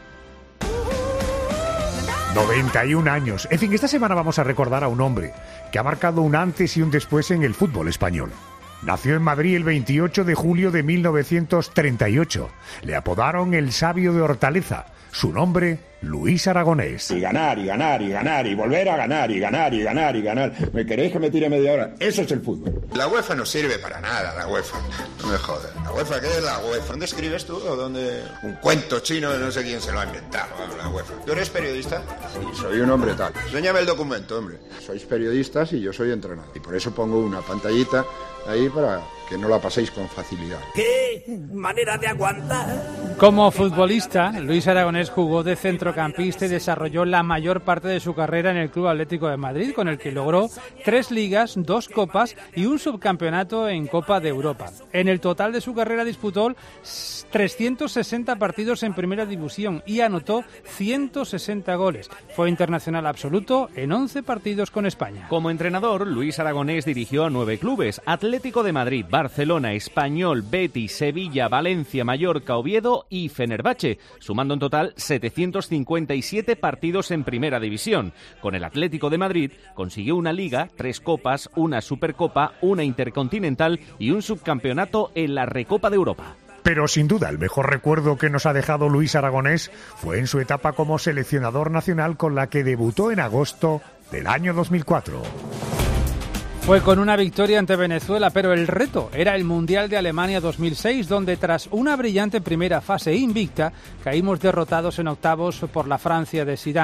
noventa y un años. En fin, esta semana vamos a recordar a un hombre que ha marcado un antes y un después en el fútbol español. Nació en Madrid el veintiocho de julio de mil novecientos treinta y ocho. Le apodaron el Sabio de Hortaleza. Su nombre, Luis Aragonés. Y ganar, y ganar, y ganar, y volver a ganar, y ganar, y ganar, y ganar. ¿Me queréis que me tire media hora? Eso es el fútbol. La UEFA no sirve para nada, la UEFA. No me jodas. ¿La UEFA qué es la UEFA? ¿Dónde escribes tú o dónde...? Un cuento chino de no sé quién se lo ha inventado, la UEFA. ¿Tú eres periodista? Sí, soy un hombre tal. Enséñame el documento, hombre. Sois periodistas y yo soy entrenador. Y por eso pongo una pantallita ahí para que no la paséis con facilidad. ¡Qué manera de aguantar! Como futbolista, Luis Aragonés jugó de centrocampista y desarrolló la mayor parte de su carrera en el Club Atlético de Madrid, con el que logró tres ligas, dos copas y un subcampeonato en Copa de Europa. En el total de su carrera disputó trescientos sesenta partidos en Primera División y anotó ciento sesenta goles. Fue internacional absoluto en once partidos con España. Como entrenador, Luis Aragonés dirigió a nueve clubes: Atlético de Madrid, Barcelona, Español, Betis, Sevilla, Valencia, Mallorca, Oviedo y Fenerbahce, sumando en total setecientos cincuenta y siete partidos en Primera División. Con el Atlético de Madrid consiguió una Liga, tres Copas, una Supercopa, una Intercontinental y un subcampeonato en la Recopa de Europa. Pero sin duda el mejor recuerdo que nos ha dejado Luis Aragonés fue en su etapa como seleccionador nacional, con la que debutó en agosto del año dos mil cuatro. Fue con una victoria ante Venezuela, pero el reto era el Mundial de Alemania dos mil seis, donde tras una brillante primera fase invicta, caímos derrotados en octavos por la Francia de Zidane.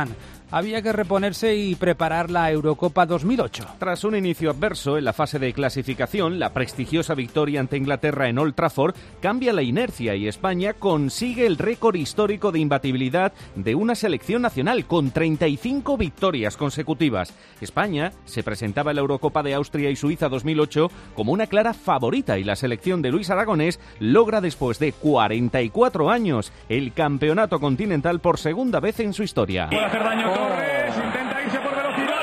había que reponerse y preparar la Eurocopa dos mil ocho. Tras un inicio adverso en la fase de clasificación, la prestigiosa victoria ante Inglaterra en Old Trafford cambia la inercia y España consigue el récord histórico de imbatibilidad de una selección nacional con treinta y cinco victorias consecutivas. España se presentaba en la Eurocopa de Austria y Suiza dos mil ocho como una clara favorita y la selección de Luis Aragonés logra después de cuarenta y cuatro años el campeonato continental por segunda vez en su historia. Puede hacer daño Torres, intenta irse por velocidad.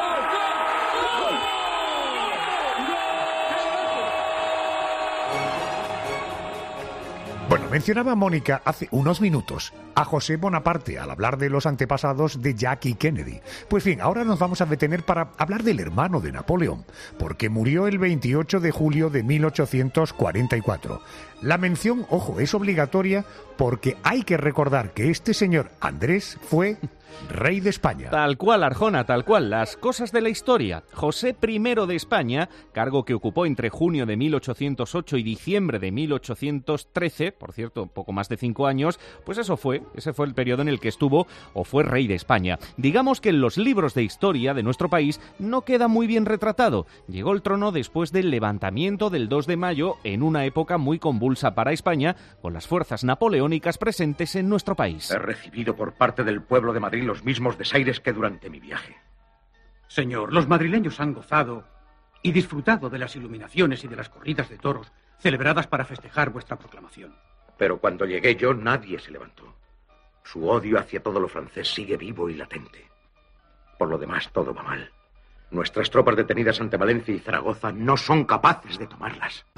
Bueno, mencionaba Mónica hace unos minutos a José Bonaparte al hablar de los antepasados de Jackie Kennedy. Pues bien, ahora nos vamos a detener para hablar del hermano de Napoleón, porque murió el veintiocho de julio de mil ochocientos cuarenta y cuatro. La mención, ojo, es obligatoria porque hay que recordar que este señor Andrés fue rey de España. Tal cual, Arjona, tal cual. Las cosas de la historia. José primero de España, cargo que ocupó entre junio de mil ochocientos ocho y diciembre de mil ochocientos trece, por cierto, poco más de cinco años, pues eso fue, ese fue el periodo en el que estuvo o fue rey de España. Digamos que en los libros de historia de nuestro país no queda muy bien retratado. Llegó al trono después del levantamiento del dos de mayo en una época muy convulsa para España, con las fuerzas napoleónicas presentes en nuestro país. He recibido por parte del pueblo de Madrid los mismos desaires que durante mi viaje. Señor, los madrileños han gozado y disfrutado de las iluminaciones y de las corridas de toros celebradas para festejar vuestra proclamación. Pero cuando llegué yo, nadie se levantó. Su odio hacia todo lo francés sigue vivo y latente. Por lo demás, todo va mal. Nuestras tropas detenidas ante Valencia y Zaragoza no son capaces de tomarlas.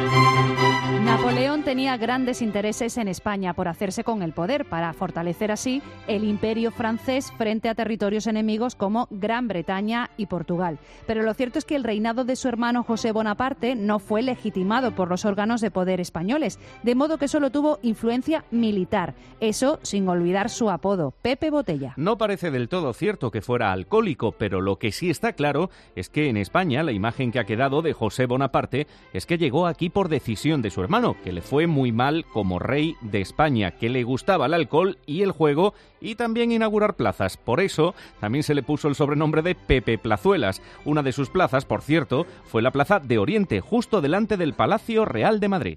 Napoleón tenía grandes intereses en España por hacerse con el poder, para fortalecer así el imperio francés frente a territorios enemigos como Gran Bretaña y Portugal. Pero lo cierto es que el reinado de su hermano José Bonaparte no fue legitimado por los órganos de poder españoles, de modo que solo tuvo influencia militar. Eso sin olvidar su apodo, Pepe Botella. No parece del todo cierto que fuera alcohólico, pero lo que sí está claro es que en España la imagen que ha quedado de José Bonaparte es que llegó aquí por decisión de su hermano, que le fue muy mal como rey de España, que le gustaba el alcohol y el juego y también inaugurar plazas. Por eso también se le puso el sobrenombre de Pepe Plazuelas. Una de sus plazas, por cierto, fue la Plaza de Oriente, justo delante del Palacio Real de Madrid.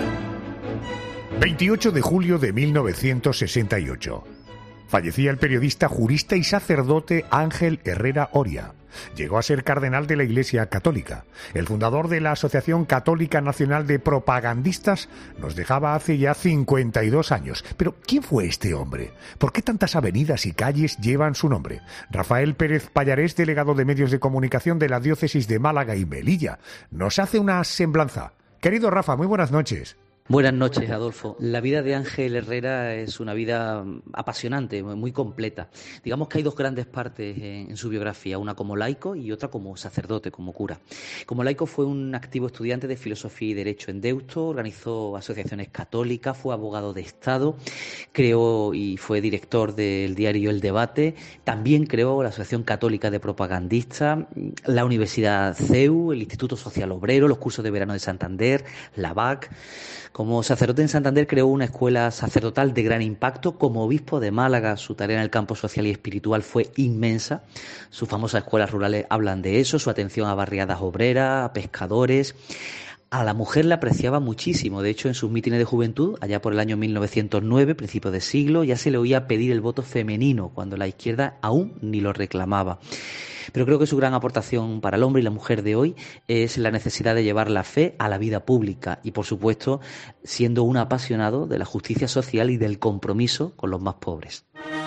veintiocho de julio de mil novecientos sesenta y ocho. Fallecía el periodista, jurista y sacerdote Ángel Herrera Oria. Llegó a ser cardenal de la Iglesia Católica. El fundador de la Asociación Católica Nacional de Propagandistas nos dejaba hace ya cincuenta y dos años. Pero, ¿quién fue este hombre? ¿Por qué tantas avenidas y calles llevan su nombre? Rafael Pérez Pallarés, delegado de Medios de Comunicación de la Diócesis de Málaga y Melilla, nos hace una semblanza. Querido Rafa, muy buenas noches. Buenas noches, Adolfo. La vida de Ángel Herrera es una vida apasionante, muy completa. Digamos que hay dos grandes partes en su biografía, una como laico y otra como sacerdote, como cura. Como laico fue un activo estudiante de Filosofía y Derecho en Deusto, organizó asociaciones católicas, fue abogado de Estado, creó y fue director del diario El Debate, también creó la Asociación Católica de Propagandistas, la Universidad C E U, el Instituto Social Obrero, los cursos de verano de Santander, la B A C. Como sacerdote en Santander creó una escuela sacerdotal de gran impacto. Como obispo de Málaga, su tarea en el campo social y espiritual fue inmensa. Sus famosas escuelas rurales hablan de eso, su atención a barriadas obreras, a pescadores. A la mujer la apreciaba muchísimo. De hecho, en sus mítines de juventud, allá por el año mil novecientos nueve, principio de siglo, ya se le oía pedir el voto femenino, cuando la izquierda aún ni lo reclamaba. Pero creo que su gran aportación para el hombre y la mujer de hoy es la necesidad de llevar la fe a la vida pública y, por supuesto, siendo un apasionado de la justicia social y del compromiso con los más pobres.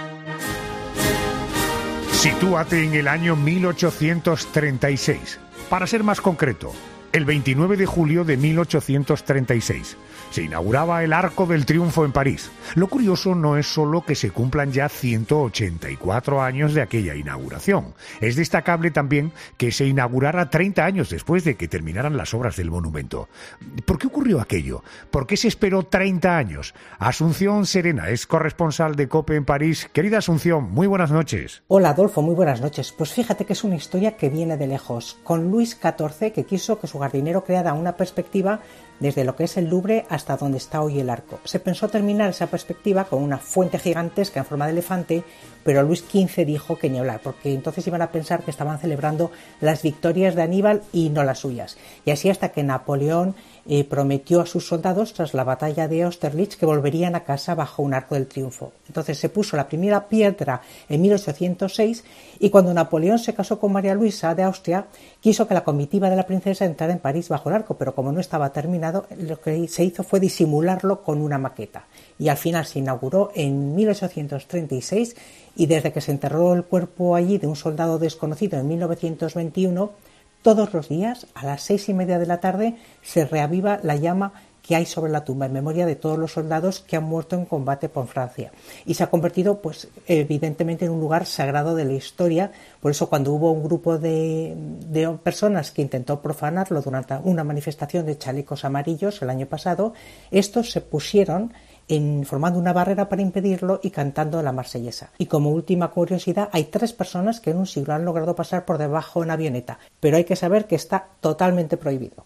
Sitúate en el año mil ochocientos treinta y seis. Para ser más concreto, el veintinueve de julio de mil ochocientos treinta y seis se inauguraba el Arco del Triunfo en París. Lo curioso no es solo que se cumplan ya ciento ochenta y cuatro años de aquella inauguración. Es destacable también que se inaugurara treinta años después de que terminaran las obras del monumento. ¿Por qué ocurrió aquello? ¿Por qué se esperó treinta años? Asunción Serena es corresponsal de COPE en París. Querida Asunción, muy buenas noches. Hola Adolfo, muy buenas noches. Pues fíjate que es una historia que viene de lejos, con Luis catorce, que quiso que su jardinero creara una perspectiva desde lo que es el Louvre hasta donde está hoy el arco. Se pensó terminar esa perspectiva con una fuente gigantesca en forma de elefante, pero Luis quince dijo que ni hablar, porque entonces iban a pensar que estaban celebrando las victorias de Aníbal y no las suyas. Y así hasta que Napoleón eh, prometió a sus soldados, tras la batalla de Austerlitz, que volverían a casa bajo un arco del triunfo. Entonces se puso la primera piedra en mil ochocientos seis, y cuando Napoleón se casó con María Luisa de Austria, quiso que la comitiva de la princesa entrara en París bajo el arco, pero como no estaba terminado, lo que se hizo fue disimularlo con una maqueta. Y al final se inauguró en mil ochocientos treinta y seis, y desde que se enterró el cuerpo allí de un soldado desconocido en mil novecientos veintiuno, todos los días a las seis y media de la tarde se reaviva la llama que hay sobre la tumba en memoria de todos los soldados que han muerto en combate por Francia, y se ha convertido pues evidentemente en un lugar sagrado de la historia. Por eso cuando hubo un grupo de, de personas que intentó profanarlo durante una manifestación de chalecos amarillos el año pasado, estos se pusieron en, formando una barrera para impedirlo y cantando la marsellesa. Y como última curiosidad, hay tres personas que en un siglo han logrado pasar por debajo en avioneta, pero hay que saber que está totalmente prohibido.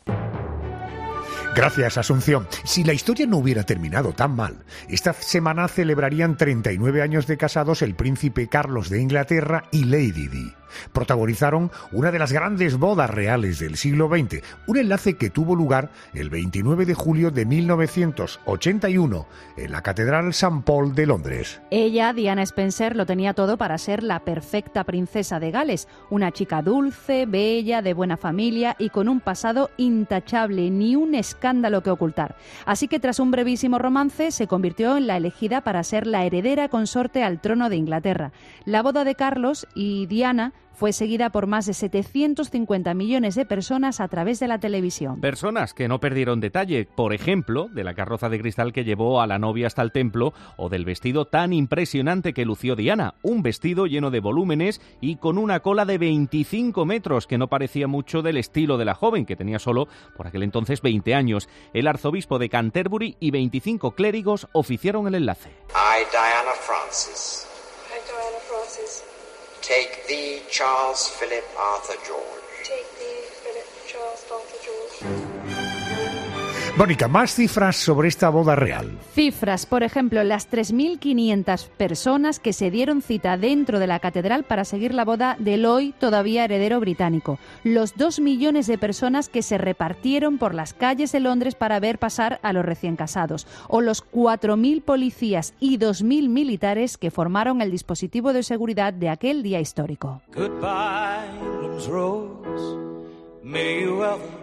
Gracias, Asunción. Si la historia no hubiera terminado tan mal, esta semana celebrarían treinta y nueve años de casados el príncipe Carlos de Inglaterra y Lady Di. Protagonizaron una de las grandes bodas reales del siglo veinte, un enlace que tuvo lugar el veintinueve de julio de mil novecientos ochenta y uno en la Catedral San Paul de Londres. Ella, Diana Spencer, lo tenía todo para ser la perfecta princesa de Gales, una chica dulce, bella, de buena familia y con un pasado intachable, ni un escándalo que ocultar. Así que tras un brevísimo romance se convirtió en la elegida para ser la heredera consorte al trono de Inglaterra. La boda de Carlos y Diana fue seguida por más de setecientos cincuenta millones de personas a través de la televisión. Personas que no perdieron detalle, por ejemplo, de la carroza de cristal que llevó a la novia hasta el templo o del vestido tan impresionante que lució Diana, un vestido lleno de volúmenes y con una cola de veinticinco metros que no parecía mucho del estilo de la joven, que tenía solo, por aquel entonces, veinte años. El arzobispo de Canterbury y veinticinco clérigos oficiaron el enlace. I, Diana Francis. I, Diana Francis. Take thee, Charles Philip Arthur George. Take thee, Philip Charles Arthur George. Mónica, más cifras sobre esta boda real. Cifras, por ejemplo, las tres mil quinientas personas que se dieron cita dentro de la catedral para seguir la boda del hoy todavía heredero británico. Los dos millones de personas que se repartieron por las calles de Londres para ver pasar a los recién casados. O los cuatro mil policías y dos mil militares que formaron el dispositivo de seguridad de aquel día histórico. Goodbye, England's rose. May you ever...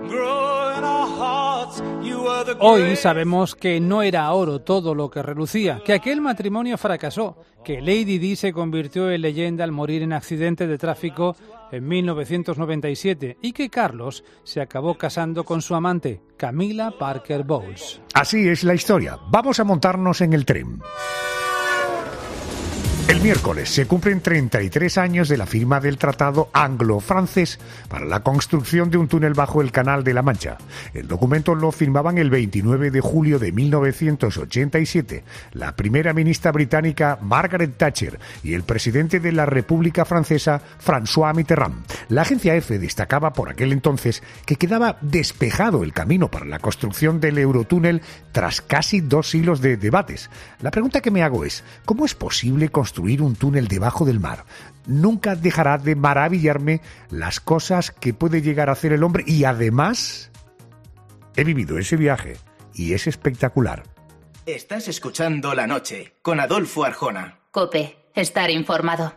Hoy sabemos que no era oro todo lo que relucía, que aquel matrimonio fracasó, que Lady Di se convirtió en leyenda al morir en accidente de tráfico en mil novecientos noventa y siete y que Carlos se acabó casando con su amante, Camilla Parker Bowles. Así es la historia. Vamos a montarnos en el tren. El miércoles se cumplen treinta y tres años de la firma del Tratado Anglo-Francés para la construcción de un túnel bajo el Canal de la Mancha. El documento lo firmaban el veintinueve de julio de mil novecientos ochenta y siete la primera ministra británica Margaret Thatcher y el presidente de la República Francesa François Mitterrand. La agencia EFE destacaba por aquel entonces que quedaba despejado el camino para la construcción del Eurotúnel tras casi dos siglos de debates. La pregunta que me hago es, ¿cómo es posible construir un túnel debajo del mar? Nunca dejará de maravillarme las cosas que puede llegar a hacer el hombre y además he vivido ese viaje y es espectacular. Estás escuchando La Noche con Adolfo Arjona. COPE, estar informado.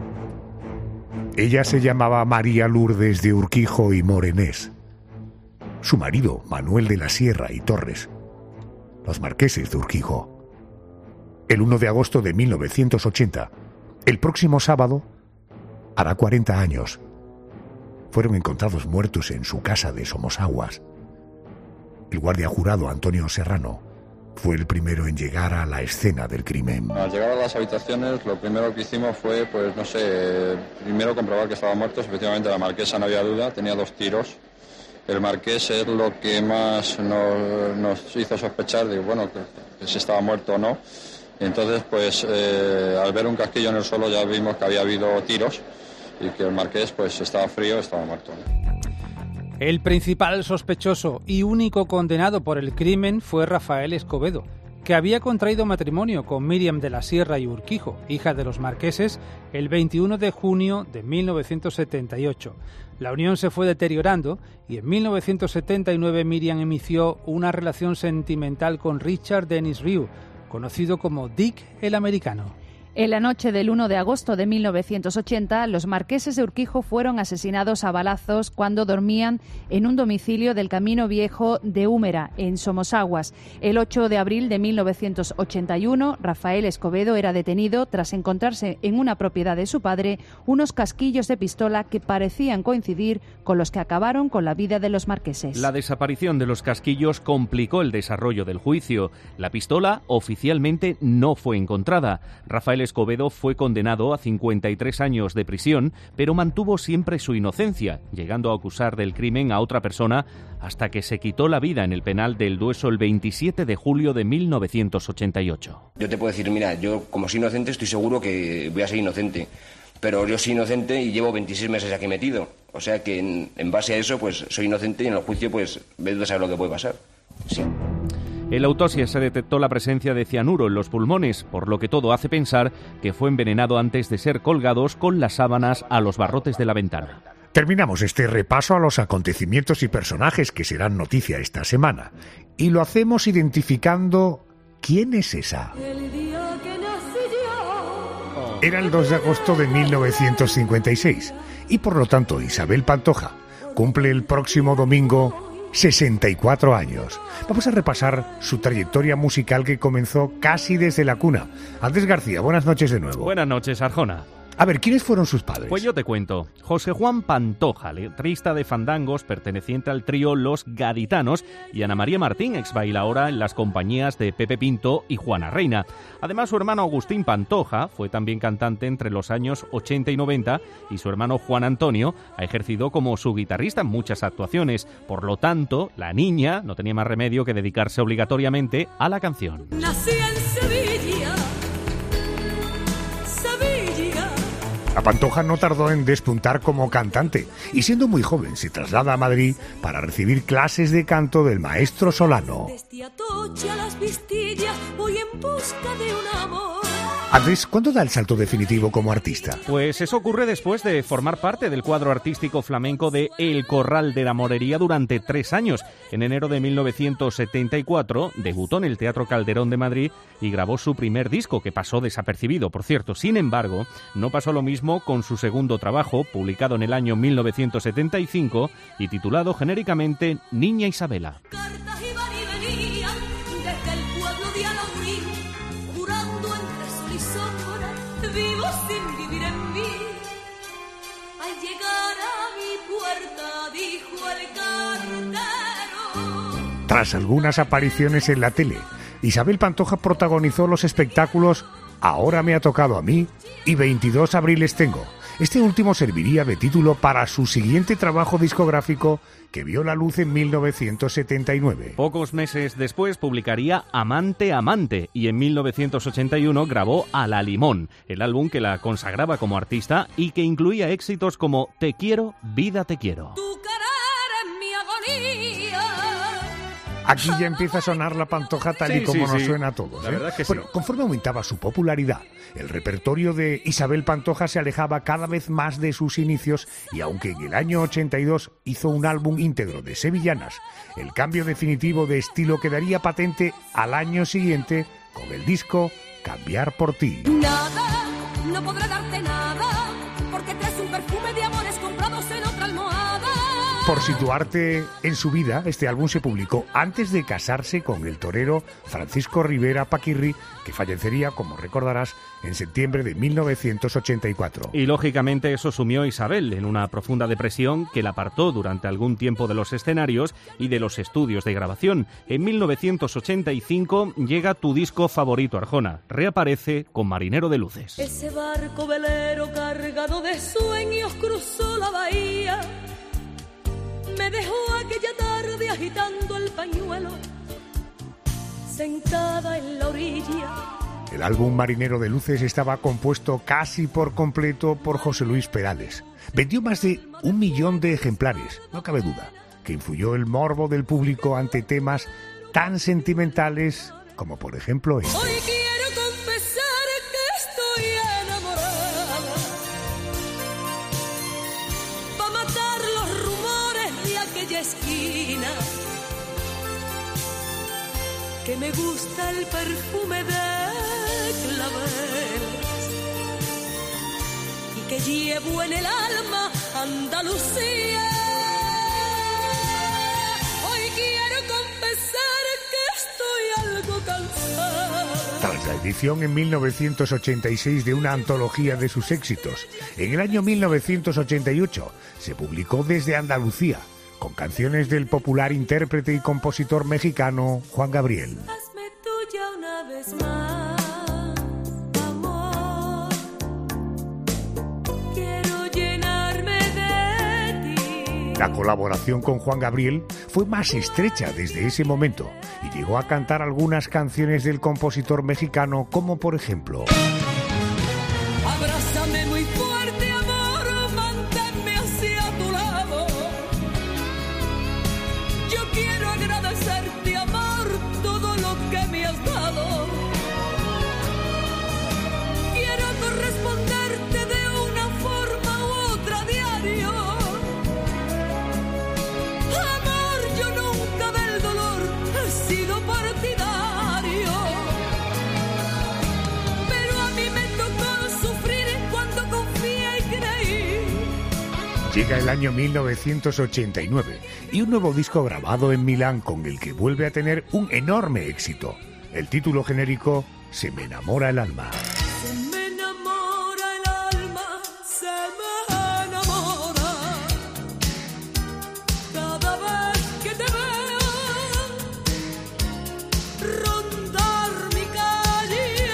Ella se llamaba María Lourdes de Urquijo y Morenés. Su marido, Manuel de la Sierra y Torres, los marqueses de Urquijo. El uno de agosto de mil novecientos ochenta, el próximo sábado, hará cuarenta años. Fueron encontrados muertos en su casa de Somosaguas. El guardia jurado Antonio Serrano fue el primero en llegar a la escena del crimen. Al llegar a las habitaciones, lo primero que hicimos fue, pues no sé, primero comprobar que estaban muertos. Efectivamente, la marquesa, no había duda, tenía dos tiros. El marqués es lo que más nos, nos hizo sospechar de, bueno, que, que si estaba muerto o no. Entonces, pues, eh, al ver un casquillo en el suelo ya vimos que había habido tiros y que el marqués, pues, estaba frío, estaba muerto. El principal sospechoso y único condenado por el crimen fue Rafael Escobedo, que había contraído matrimonio con Miriam de la Sierra y Urquijo, hija de los marqueses, el veintiuno de junio de mil novecientos setenta y ocho. La unión se fue deteriorando y en mil novecientos setenta y nueve Miriam inició una relación sentimental con Richard Dennis Ryu, conocido como Dick el Americano. En la noche del uno de agosto de mil novecientos ochenta, los marqueses de Urquijo fueron asesinados a balazos cuando dormían en un domicilio del Camino Viejo de Húmera, en Somosaguas. El ocho de abril de mil novecientos ochenta y uno, Rafael Escobedo era detenido tras encontrarse en una propiedad de su padre unos casquillos de pistola que parecían coincidir con los que acabaron con la vida de los marqueses. La desaparición de los casquillos complicó el desarrollo del juicio. La pistola oficialmente no fue encontrada. Rafael Escobedo fue condenado a cincuenta y tres años de prisión, pero mantuvo siempre su inocencia, llegando a acusar del crimen a otra persona hasta que se quitó la vida en el penal del Dueso el veintisiete de julio de mil novecientos ochenta y ocho. Yo te puedo decir, mira, yo como soy inocente estoy seguro que voy a ser inocente, pero yo soy inocente y llevo veintiséis meses aquí metido, o sea que en, en base a eso pues soy inocente y en el juicio pues ves de saber lo que puede pasar. Sí. En la autopsia se detectó la presencia de cianuro en los pulmones, por lo que todo hace pensar que fue envenenado antes de ser colgados con las sábanas a los barrotes de la ventana. Terminamos este repaso a los acontecimientos y personajes que serán noticia esta semana. Y lo hacemos identificando quién es esa. Era el dos de agosto de mil novecientos cincuenta y seis y por lo tanto Isabel Pantoja cumple el próximo domingo sesenta y cuatro años. Vamos a repasar su trayectoria musical que comenzó casi desde la cuna. Andrés García, buenas noches de nuevo. Buenas noches, Arjona. A ver, ¿quiénes fueron sus padres? Pues yo te cuento. José Juan Pantoja, letrista de fandangos perteneciente al trío Los Gaditanos, y Ana María Martín, ex bailaora en las compañías de Pepe Pinto y Juana Reina. Además, su hermano Agustín Pantoja fue también cantante entre los años ochenta y noventa y su hermano Juan Antonio ha ejercido como su guitarrista en muchas actuaciones. Por lo tanto, la niña no tenía más remedio que dedicarse obligatoriamente a la canción. Nací en Sevilla. La Pantoja no tardó en despuntar como cantante y siendo muy joven se traslada a Madrid para recibir clases de canto del maestro Solano. Desde Atocha a las Vistillas voy en busca de un amor. Andrés, ¿cuándo da el salto definitivo como artista? Pues eso ocurre después de formar parte del cuadro artístico flamenco de El Corral de la Morería durante tres años. En enero de mil novecientos setenta y cuatro debutó en el Teatro Calderón de Madrid y grabó su primer disco, que pasó desapercibido, por cierto. Sin embargo, no pasó lo mismo con su segundo trabajo, publicado en el año mil novecientos setenta y cinco y titulado genéricamente Niña Isabela. Vivo sin vivir en mí. Al llegar a mi puerta dijo el cartero. Tras algunas apariciones en la tele, Isabel Pantoja protagonizó los espectáculos Ahora me ha tocado a mí y veintidós abriles tengo. Este último serviría de título para su siguiente trabajo discográfico que vio la luz en mil novecientos setenta y nueve. Pocos meses después publicaría Amante, Amante y en mil novecientos ochenta y uno grabó A la Limón, el álbum que la consagraba como artista y que incluía éxitos como Te quiero, vida te quiero. Tu querer es mi agonía. Aquí ya empieza a sonar la Pantoja tal Sí, y como sí, nos sí. suena a todos. La ¿eh? verdad que bueno, sí. conforme aumentaba su popularidad, el repertorio de Isabel Pantoja se alejaba cada vez más de sus inicios y aunque en el año ochenta y dos hizo un álbum íntegro de sevillanas, el cambio definitivo de estilo quedaría patente al año siguiente con el disco Cambiar por ti. Nada, no podré darte nada, porque traes un perfume de amores comprados en otra almohada. Por situarte en su vida, este álbum se publicó antes de casarse con el torero Francisco Rivera Paquirri, que fallecería, como recordarás, en septiembre de mil novecientos ochenta y cuatro. Y lógicamente eso sumió a Isabel en una profunda depresión que la apartó durante algún tiempo de los escenarios y de los estudios de grabación. En mil novecientos ochenta y cinco llega tu disco favorito, Arjona. Reaparece con Marinero de Luces. Ese barco velero cargado de sueños cruzó la bahía. Me dejó aquella tarde agitando el pañuelo, sentada en la orilla. El álbum Marinero de Luces estaba compuesto casi por completo por José Luis Perales. Vendió más de un millón de ejemplares, no cabe duda. que influyó el morbo del público ante temas tan sentimentales como por ejemplo este. Hoy quiero confesar que estoy enamorada, pa' matar los rumores de aquella esquina, que me gusta el perfume de claveles y que llevo en el alma Andalucía. Hoy quiero confesar que estoy algo cansada. Tras la edición en mil novecientos ochenta y seis de una antología de sus éxitos, en el año mil novecientos ochenta y ocho se publicó Desde Andalucía, con canciones del popular intérprete y compositor mexicano Juan Gabriel. Hazme tuya una vez más, amor. Quiero llenarme de ti. La colaboración con Juan Gabriel fue más estrecha desde ese momento y llegó a cantar algunas canciones del compositor mexicano, como por ejemplo Abrázame muy fuerte, amor, manténme hacia tu lado. Yo quiero agradecerte, amor, todo lo que me has dado. Quiero corresponderte de una forma u otra diario. Amor, yo nunca del dolor he sido partidario. Pero a mí me tocó sufrir cuando confié y creí. Llega el año mil novecientos ochenta y nueve y un nuevo disco grabado en Milán con el que vuelve a tener un enorme éxito. El título genérico, Se me enamora el alma. Se me enamora el alma, se me enamora. Cada vez que te veo rondar mi calle,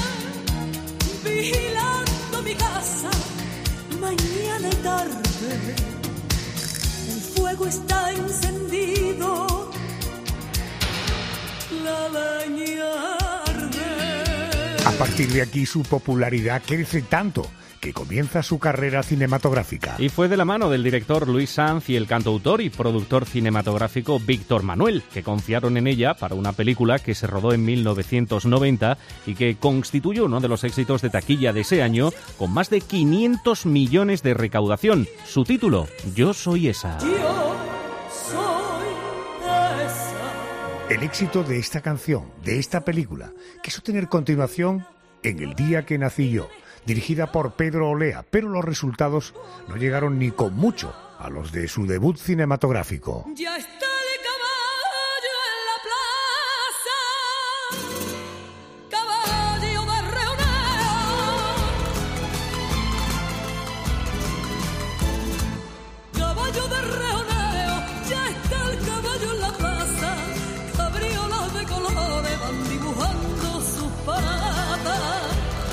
vigilando mi casa, mañana y tarde. El fuego está encendido, la leña arde. A partir de aquí su popularidad crece tanto que comienza su carrera cinematográfica. Y fue de la mano del director Luis Sanz y el cantautor y productor cinematográfico Víctor Manuel, que confiaron en ella para una película que se rodó en mil novecientos noventa y que constituyó uno de los éxitos de taquilla de ese año, con más de quinientos millones de recaudación. Su título, Yo soy esa. Yo soy esa. El éxito de esta canción, de esta película, quiso tener continuación en El día que nací yo, dirigida por Pedro Olea, pero los resultados no llegaron ni con mucho a los de su debut cinematográfico. Ya está el caballo en la plaza, caballo de reoneo, caballo de reoneo, ya está el caballo en la plaza, cabriolas de colores van dibujando sus paradas.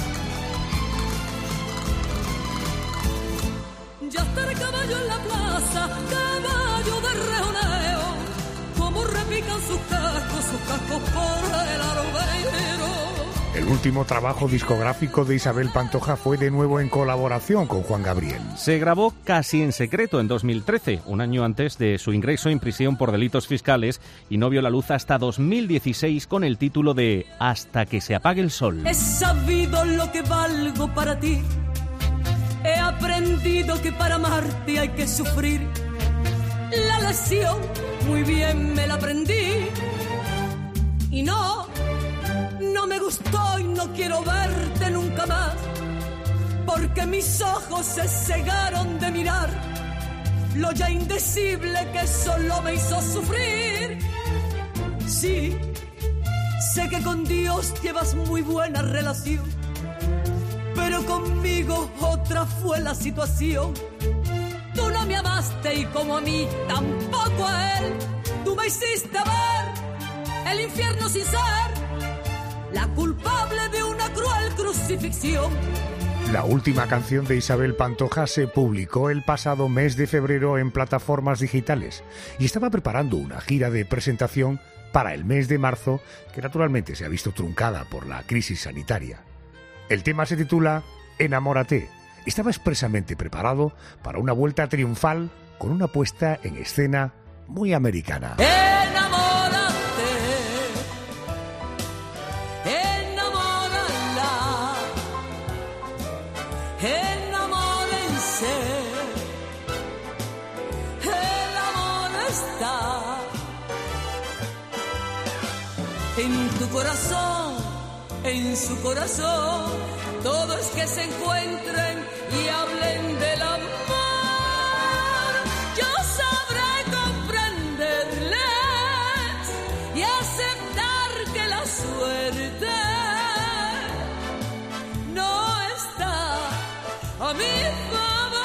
Ya está el caballo en la plaza, caballo de reoneo, como repican sus cascos, sus cascos por el aroveiro. El último trabajo discográfico de Isabel Pantoja fue de nuevo en colaboración con Juan Gabriel. Se grabó casi en secreto en dos mil trece, un año antes de su ingreso en prisión por delitos fiscales, y no vio la luz hasta dos mil dieciséis con el título de Hasta que se apague el sol. He sabido lo que valgo para ti. He aprendido que para amarte hay que sufrir. La lección muy bien me la aprendí. Y no, no me gustó y no quiero verte nunca más, porque mis ojos se cegaron de mirar lo ya indecible que solo me hizo sufrir. Sí, sé que con Dios llevas muy buena relación, pero conmigo otra fue la situación. Tú no me amaste y como a mí tampoco a él. Tú me hiciste ver el infierno sin ser la culpable de una cruel crucifixión. La última canción de Isabel Pantoja se publicó el pasado mes de febrero en plataformas digitales y estaba preparando una gira de presentación para el mes de marzo, que naturalmente se ha visto truncada por la crisis sanitaria. El tema se titula Enamórate. Estaba expresamente preparado para una vuelta triunfal con una puesta en escena muy americana. Enamórate, enamórala, enamórense, el amor está en tu corazón, en su corazón, todo es que se encuentren y hablen del amor. Yo sabré comprenderles y aceptar que la suerte no está a mi favor.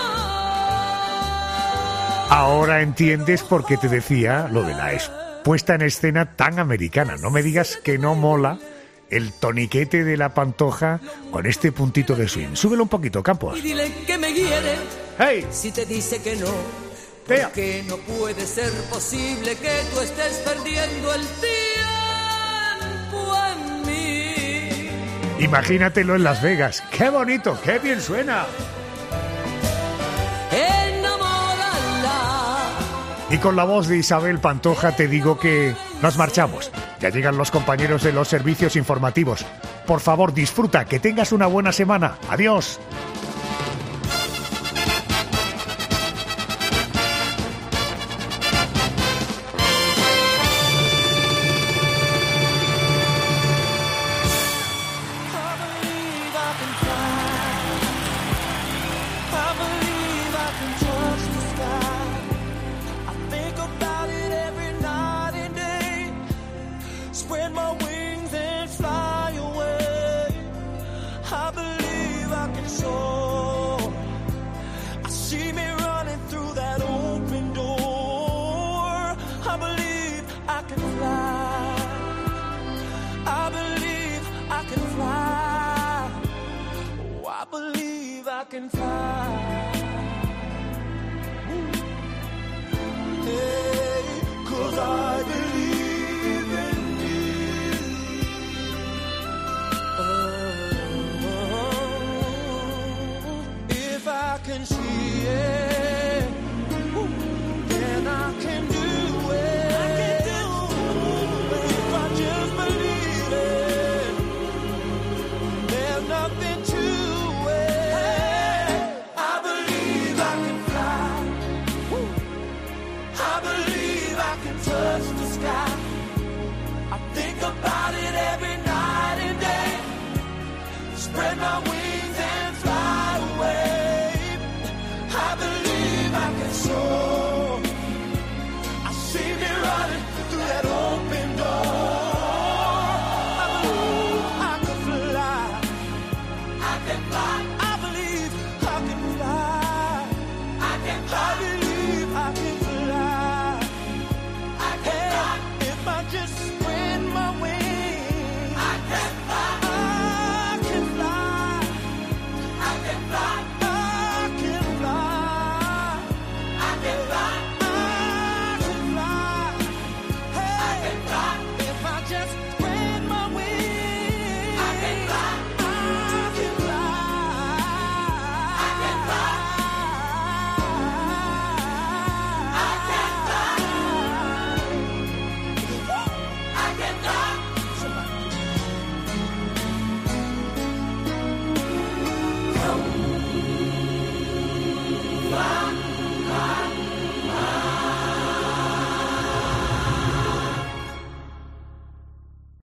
Ahora entiendes por qué te decía lo de la puesta en escena tan americana. No me digas que no mola el toniquete de la Pantoja con este puntito de swing. Súbelo un poquito, Campos. Y dile que me quiere. Hey. Si te dice que no, porque no puede ser posible que tú estés perdiendo el tiempo en mí. Imagínatelo en Las Vegas. ¡Qué bonito! ¡Qué bien suena! Y con la voz de Isabel Pantoja te digo que nos marchamos. Ya llegan los compañeros de los servicios informativos. Por favor, disfruta, que tengas una buena semana. ¡Adiós! I believe I can fly.